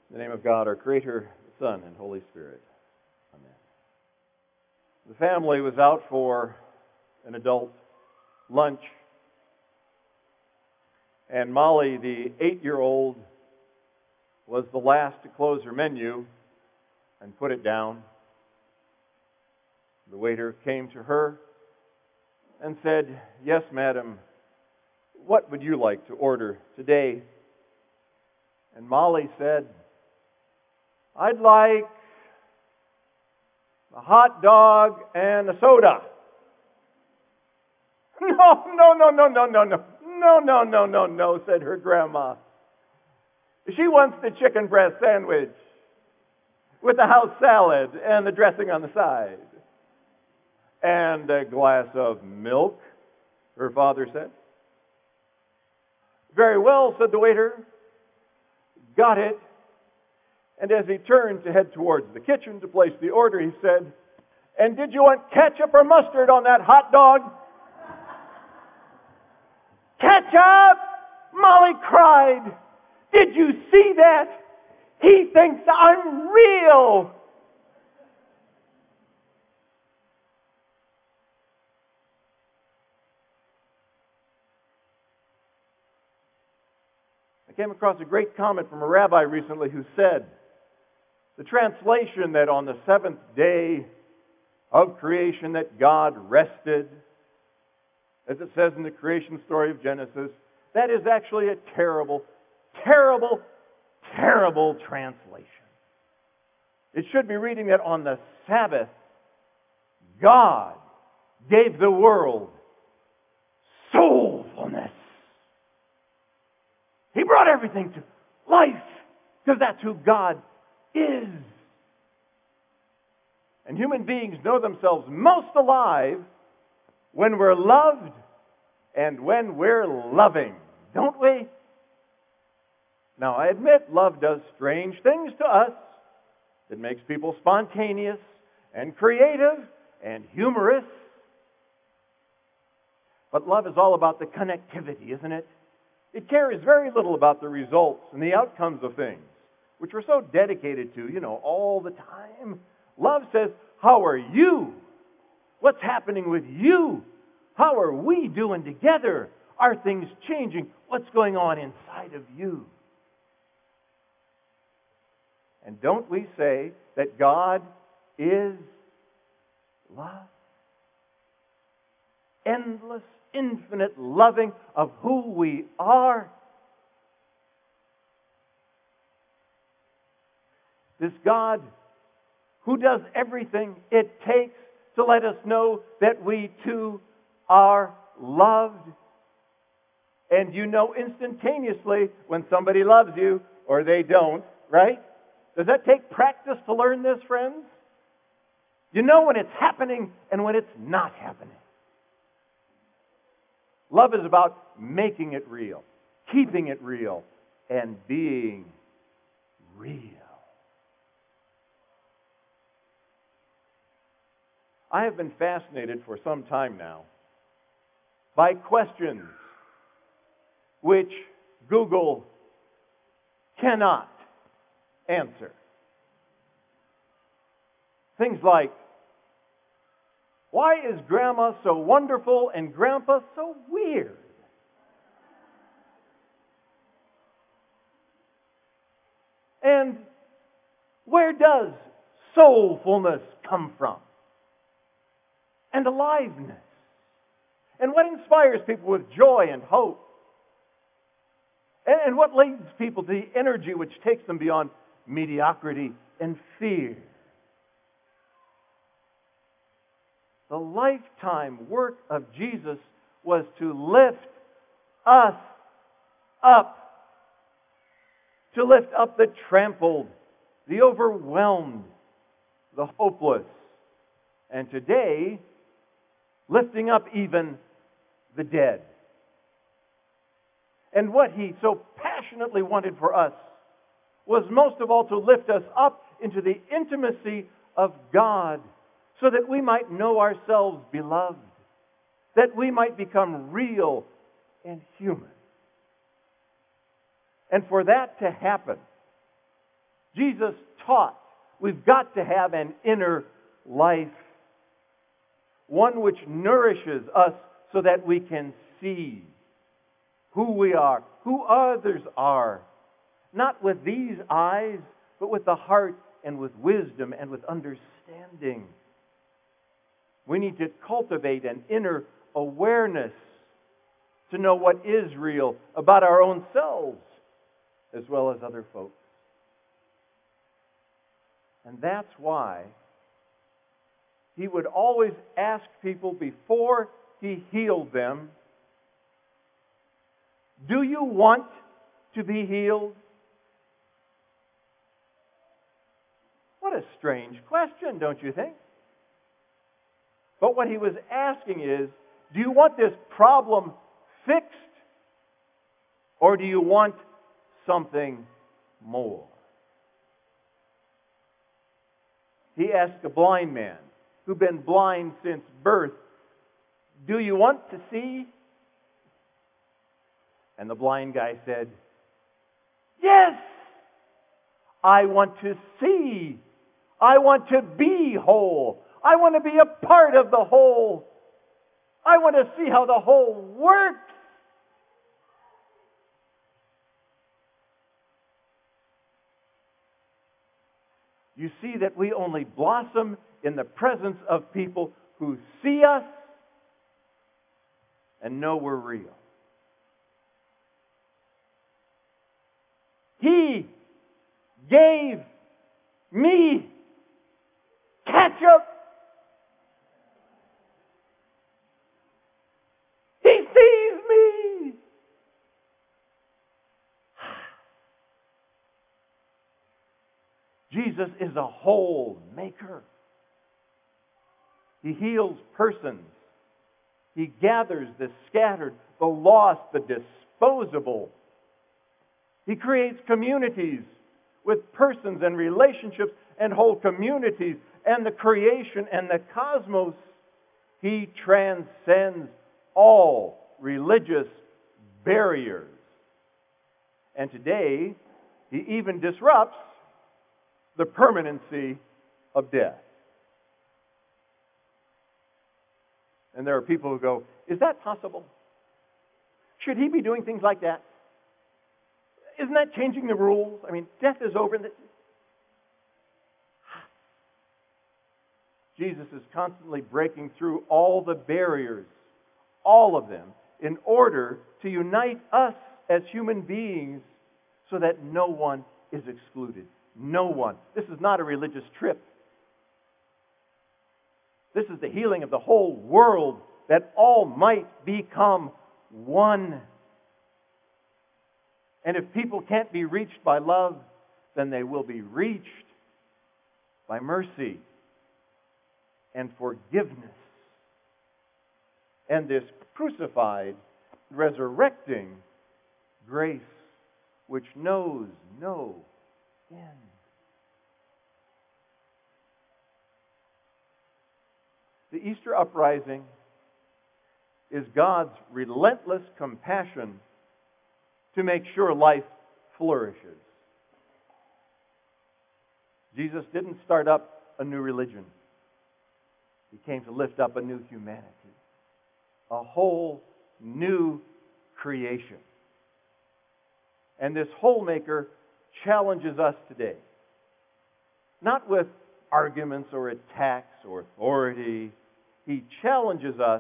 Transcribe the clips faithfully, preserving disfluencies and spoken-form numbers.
In the name of God, our Creator, Son, and Holy Spirit. Amen. The family was out for an adult lunch, and Molly, the eight-year-old, was the last to close her menu and put it down. The waiter came to her and said, "Yes, madam, what would you like to order today?" And Molly said, "I'd like a hot dog and a soda." "No, no, no, no, no, no, no, no, no, no, no, no," said her grandma. "She wants the chicken breast sandwich with the house salad and the dressing on the side. And a glass of milk," her father said. "Very well," said the waiter. "Got it." And as he turned to head towards the kitchen to place the order, he said, "And did you want ketchup or mustard on that hot dog?" "Ketchup!" Molly cried. "Did you see that? He thinks I'm real." I came across a great comment from a rabbi recently who said, the translation that on the seventh day of creation that God rested, as it says in the creation story of Genesis, that is actually a terrible, terrible, terrible translation. It should be reading that on the Sabbath, God gave the world soulfulness. He brought everything to life, because that's who God is. And human beings know themselves most alive when we're loved and when we're loving, don't we? Now, I admit love does strange things to us. It makes people spontaneous and creative and humorous. But love is all about the connectivity, isn't it? It cares very little about the results and the outcomes of things, which we're so dedicated to, you know, all the time. Love says, how are you? What's happening with you? How are we doing together? Are things changing? What's going on inside of you? And don't we say that God is love? Endless, infinite loving of who we are. This God who does everything it takes to let us know that we too are loved. And you know instantaneously when somebody loves you or they don't, right? Does that take practice to learn this, friends? You know when it's happening and when it's not happening. Love is about making it real, keeping it real, and being real. I have been fascinated for some time now by questions which Google cannot answer. Things like, why is Grandma so wonderful and Grandpa so weird? And where does soulfulness come from? And aliveness. And what inspires people with joy and hope? And, and what leads people to the energy which takes them beyond mediocrity and fear? The lifetime work of Jesus was to lift us up. To lift up the trampled, the overwhelmed, the hopeless. And today, lifting up even the dead. And what He so passionately wanted for us was most of all to lift us up into the intimacy of God, so that we might know ourselves beloved, that we might become real and human. And for that to happen, Jesus taught we've got to have an inner life, one which nourishes us so that we can see who we are, who others are, not with these eyes, but with the heart and with wisdom and with understanding. We need to cultivate an inner awareness to know what is real about our own selves as well as other folks. And that's why he would always ask people before he healed them, do you want to be healed? What a strange question, don't you think? But what he was asking is, do you want this problem fixed? Or do you want something more? He asked a blind man who'd been blind since birth, do you want to see? And the blind guy said, yes, I want to see. I want to be whole. I want to be a part of the whole. I want to see how the whole works. You see that we only blossom in the presence of people who see us and know we're real. He gave me ketchup. He sees me. Jesus is a whole maker. He heals persons. He gathers the scattered, the lost, the disposable. He creates communities with persons and relationships and whole communities and the creation and the cosmos. He transcends all religious barriers. And today, he even disrupts the permanency of death. And there are people who go, is that possible? Should he be doing things like that? Isn't that changing the rules? I mean, death is over. Jesus is constantly breaking through all the barriers, all of them, in order to unite us as human beings so that no one is excluded. No one. This is not a religious trip. This is the healing of the whole world, that all might become one. And if people can't be reached by love, then they will be reached by mercy and forgiveness. And this crucified, resurrecting grace which knows no end. The Easter uprising is God's relentless compassion to make sure life flourishes. Jesus didn't start up a new religion. He came to lift up a new humanity, a whole new creation. And this whole maker challenges us today, not with arguments or attacks or authority. He challenges us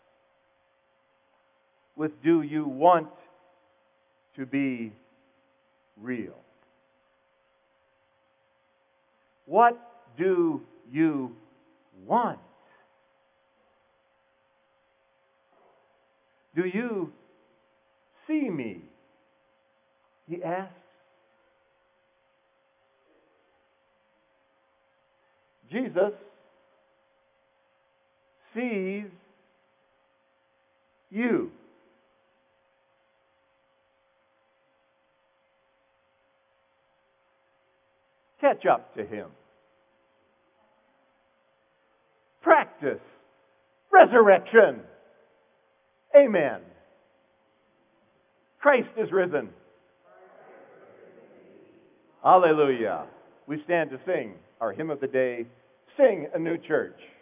with, do you want to be real? What do you want? Do you see me? He asks. Jesus sees you. Catch up to him. Practice resurrection. Amen. Christ is risen. Hallelujah. we stand to sing our hymn of the day, Sing a New Church.